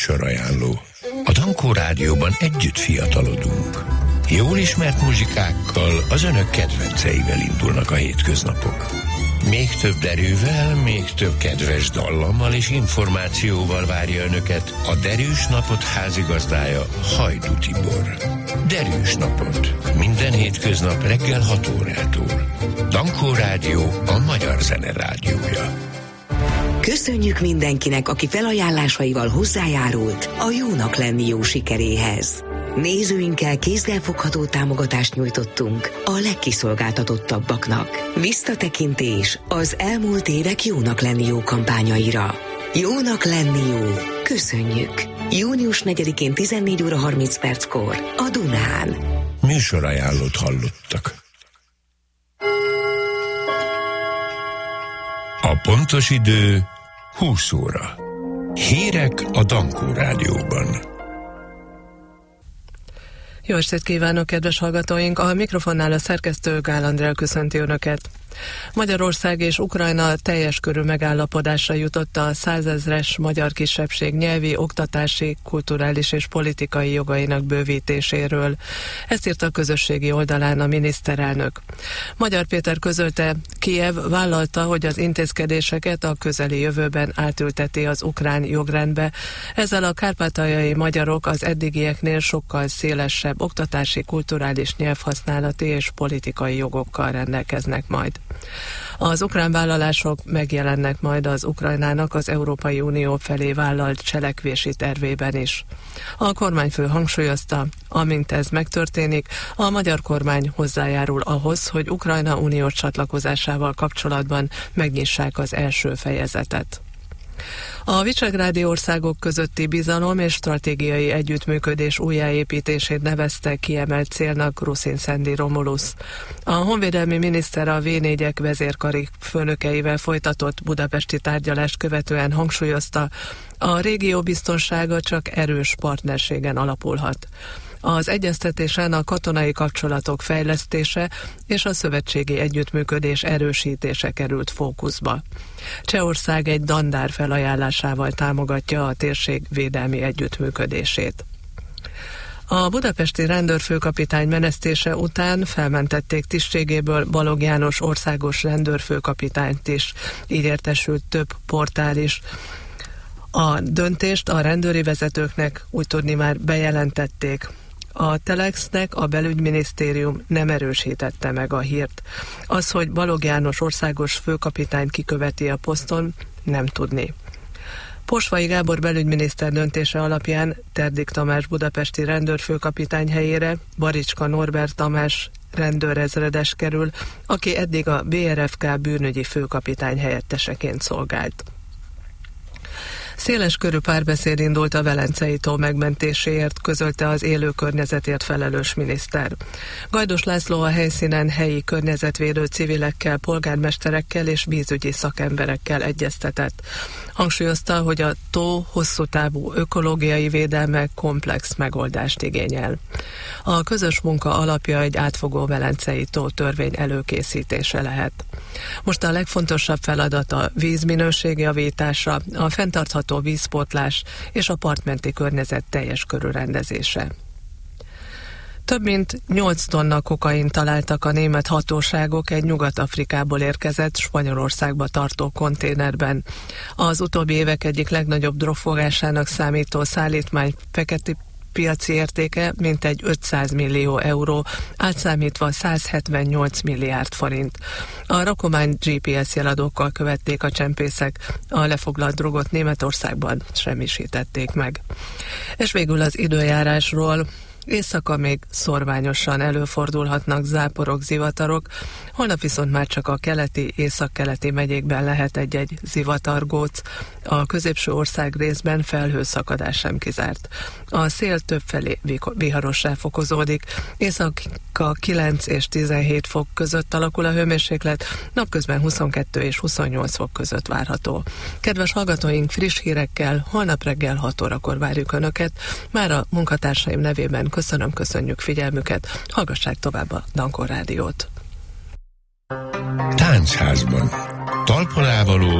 Műsorajánló. A Dankó Rádióban együtt fiatalodunk. Jól ismert muzsikákkal, az önök kedvenceivel indulnak a hétköznapok. Még több derűvel, még több kedves dallammal és információval várja önöket a Derűs Napot házigazdája, Hajdú Tibor. Derűs Napot. Minden hétköznap reggel 6 órától. Dankó Rádió, a magyar zene rádiója. Köszönjük mindenkinek, aki felajánlásaival hozzájárult a Jónak lenni jó sikeréhez. Nézőinkkel kézzelfogható támogatást nyújtottunk a legkiszolgáltatottabbaknak. Visszatekintés az elmúlt évek Jónak lenni jó kampányaira. Jónak lenni jó. Köszönjük! Június 4-én 14 óra 30 perckor a Dunán. Műsorajánlót hallottak. A pontos idő 20 óra. Hírek a Dankó Rádióban. Jó estét kívánok, kedves hallgatóink! A mikrofonnál a szerkesztő Gál Andrea köszönti Önöket. Magyarország és Ukrajna teljes körű megállapodásra jutott a 100 000-es magyar kisebbség nyelvi, oktatási, kulturális és politikai jogainak bővítéséről. Ezt írta a közösségi oldalán a miniszterelnök. Magyar Péter közölte, Kijev vállalta, hogy az intézkedéseket a közeli jövőben átülteti az ukrán jogrendbe. Ezzel a kárpátaljai magyarok az eddigieknél sokkal szélesebb oktatási, kulturális, nyelvhasználati és politikai jogokkal rendelkeznek majd. Az ukrán vállalások megjelennek majd az Ukrajnának az Európai Unió felé vállalt cselekvési tervében is. A kormányfő hangsúlyozta, amint ez megtörténik, a magyar kormány hozzájárul ahhoz, hogy Ukrajna uniós csatlakozásával kapcsolatban megnyissák az első fejezetet. A visegrádi országok közötti bizalom és stratégiai együttműködés újjáépítését nevezte kiemelt célnak Ruszin Szendi Romulusz. A honvédelmi miniszter a V4-ek vezérkari főnökeivel folytatott budapesti tárgyalást követően hangsúlyozta, a régió biztonsága csak erős partnerségen alapulhat. Az egyeztetésen a katonai kapcsolatok fejlesztése és a szövetségi együttműködés erősítése került fókuszba. Csehország egy dandár felajánlásával támogatja a térség védelmi együttműködését. A budapesti rendőrfőkapitány menesztése után felmentették tisztségéből Balogh János országos rendőrfőkapitányt is, így értesült több portál is. A döntést a rendőri vezetőknek úgy tudni már bejelentették. A Telexnek a belügyminisztérium nem erősítette meg a hírt. Az, hogy Balogh János országos főkapitány kiköveti a poszton, nem tudni. Posvai Gábor belügyminiszter döntése alapján Terdik Tamás budapesti rendőrfőkapitány helyére Baricska Norbert Tamás rendőrezredes kerül, aki eddig a BRFK bűnügyi főkapitány helyetteseként szolgált. Széles körű párbeszéd indult a Velencei tó megmentéséért, közölte az élő környezetért felelős miniszter. Gajdos László a helyszínen helyi környezetvédő civilekkel, polgármesterekkel és vízügyi szakemberekkel egyeztetett. Hangsúlyozta, hogy a tó hosszú távú ökológiai védelme komplex megoldást igényel. A közös munka alapja egy átfogó Velencei tó törvény előkészítése lehet. Most a legfontosabb feladat a vízminőség javítása, a fenntartható vízpótlás és a partmenti környezet teljes körű rendezése. Több mint 8 tonna kokain találtak a német hatóságok egy Nyugat-Afrikából érkezett Spanyolországba tartó konténerben. Az utóbbi évek egyik legnagyobb drogfogásának számító szállítmány fekete piaci értéke mintegy 500 millió euró, átszámítva 178 milliárd forint. A rakomány GPS jeladókkal követték a csempészek, a lefoglalt drogot Németországban semmisítették meg. És végül az időjárásról. Éjszaka még szorványosan előfordulhatnak záporok, zivatarok, holnap viszont már csak a keleti, északkeleti megyékben lehet egy-egy zivatargóc. A középső ország részben felhőszakadás sem kizárt. A szél többfelé viharossá fokozódik, éjszaka 9 és 17 fok között alakul a hőmérséklet, napközben 22 és 28 fok között várható. Kedves hallgatóink, friss hírekkel holnap reggel 6 órakor várjuk Önöket. Már a munkatársaim nevében köszönjük figyelmüket, hallgassák tovább a Dankó Rádiót. Táncházban talpon ávaló